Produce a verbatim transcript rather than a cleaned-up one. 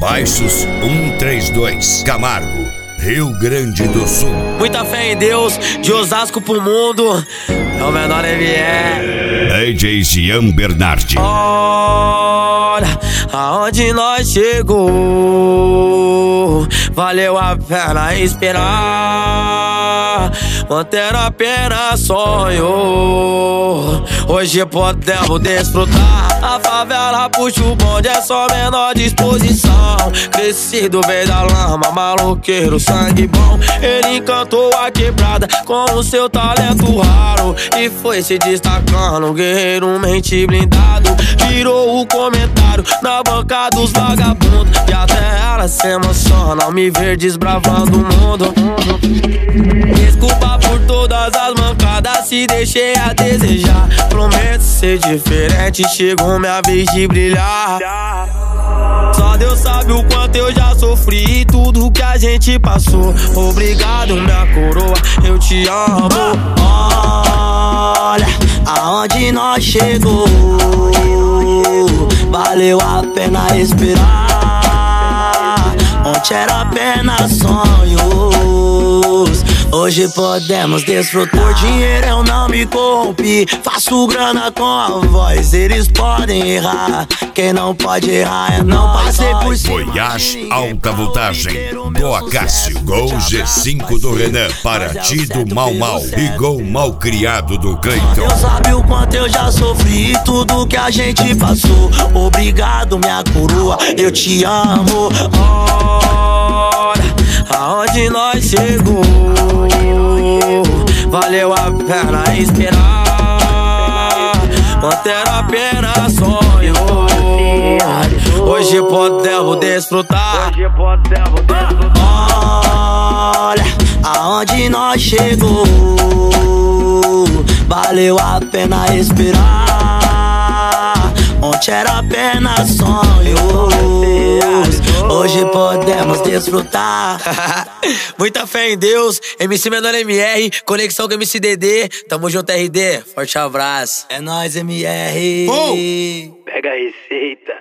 Baixos um três dois, Camargo, Rio Grande do Sul. Muita fé em Deus, de Osasco pro mundo. É o menor M R. D J Jean Bernardi. Olha aonde nós chegou. Valeu a pena esperar. Manter apenas sonho. Hoje podemos desfrutar. A favela puxa o bonde, é só menor disposição. Crescido veio da lama, maloqueiro, sangue bom. Ele encantou a quebrada com o seu talento raro e foi se destacando, guerreiro mente blindado. Virou o comentário na banca dos vagabundos e até ela se emociona ao me ver desbravando o mundo. Desculpa por todas as mancadas, se deixei a desejar. Prometo ser diferente, chegou minha vez de brilhar. Só Deus sabe o quanto eu já sofri e tudo que a gente passou. Obrigado, minha coroa, eu te amo. Olha aonde nós chegou. Valeu a pena esperar. Ontem era apenas sonhos, hoje podemos desfrutar. Por dinheiro eu não me corrompi, faço grana com a voz. Eles podem errar, quem não pode errar é não passei por cima. Voyage Alta Voltagem, Boa Cássio, Gol G cinco do Renan, Paraty do Mal Mal e Gol Mal Criado do Cleiton. Deus sabe o quanto eu já sofri e tudo que a gente passou. Obrigado, minha coroa, eu te amo. Olha aonde nós chegou. Valeu a pena esperar. Manter apenas sonho. Hoje podemos desfrutar. Olha aonde nós chegou. Valeu a pena esperar. Ontem era apenas sonhos, hoje podemos desfrutar. Muita fé em Deus, M C Menor M R, conexão com M C D D. Tamo junto, R D, forte abraço. É nóis, M R. Oh! Pega a receita.